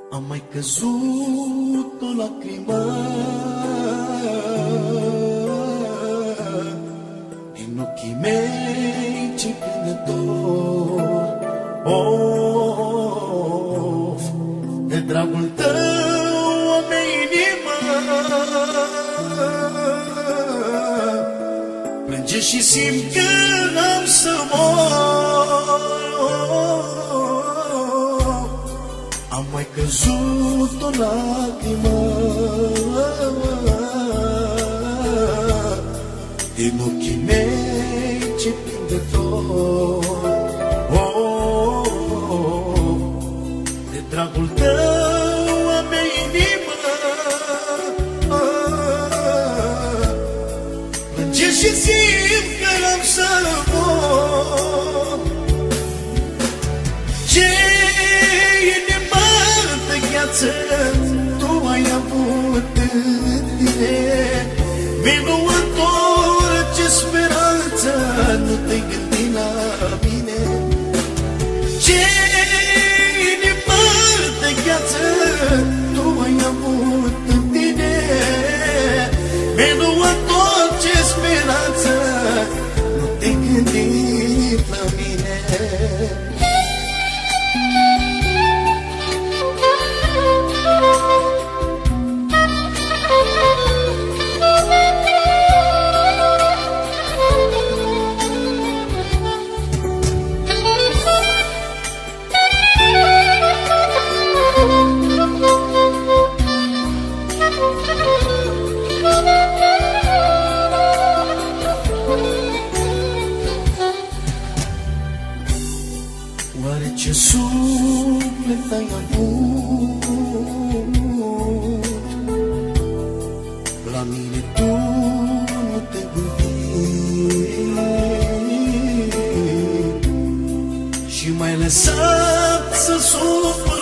Am mai căzut o lacrimă din ochii mei ce cântător. Of, de dragul tău a mea inimă plânge și simt că am să mor. Am mai căzut o lacrimă din ochii mei ce plâng de dor. De dragul tău a mea inimă plânge și simt că am să mor. Tu ai avut în tine, vei nu întorce speranța, nu te-ai gândit la mine. Ce inimă de gheață tu ai avut în tine, vei nu întorce speranța, nu te-ai gândit la mine. Oare ce suflet ai avut? La mine tu nu te gândi și m-ai lăsat să sufăr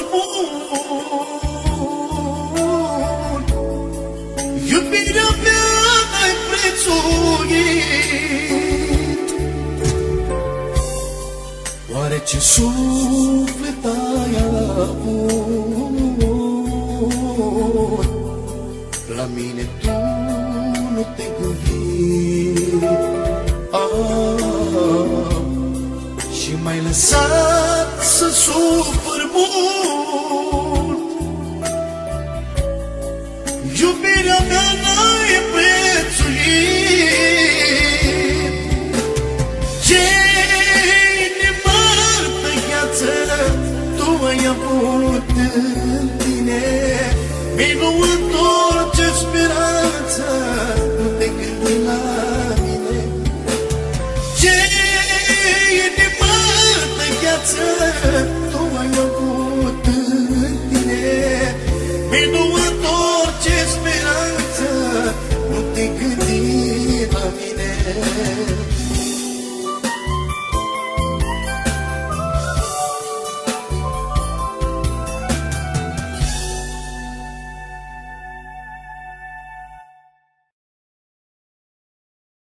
mult. Iubirea mea n-ai prețuit. Oare ce suflet ai avut? La mine tu nu te gândi și m-ai lăsat să sufăr mult. Iubirea mea n-ai prețuit. Ce tu ai avut în tine, vei nu întorce speranța, nu te gândi la mine. Ce inimă de gheață tu ai avut în tine, vei nu